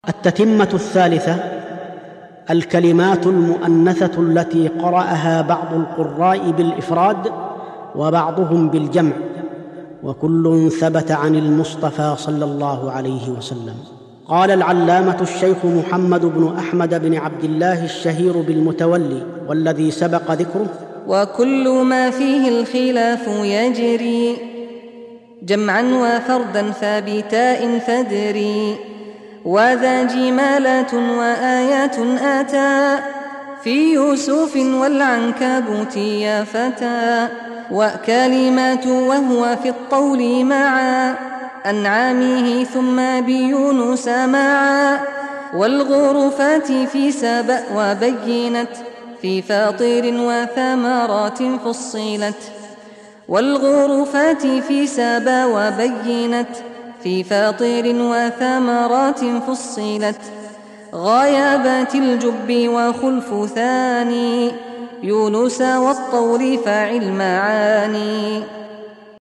التتمة الثالثة: الكلمات المؤنثة التي قرأها بعض القراء بالإفراد وبعضهم بالجمع، وكل ثبت عن المصطفى صلى الله عليه وسلم. قال العلامة الشيخ محمد بن أحمد بن عبد الله الشهير بالمتولي والذي سبق ذكره: وكل ما فيه الخلاف يجري جمعا وفردا فبتاء فادري، وذا جمالات وآيات آتى في يوسف والعنكبوت يا فتى، وكلمات وهو في الطول مع أنعامه ثم بيونس معا، والغرفات في سبأ وبينت في فاطر وثمرات فصلت، والغرفات في سبأ وبينت في فاطر وثمرات فصلت، غيابات الجب وخلف ثاني يونس والطور فاعل معاني.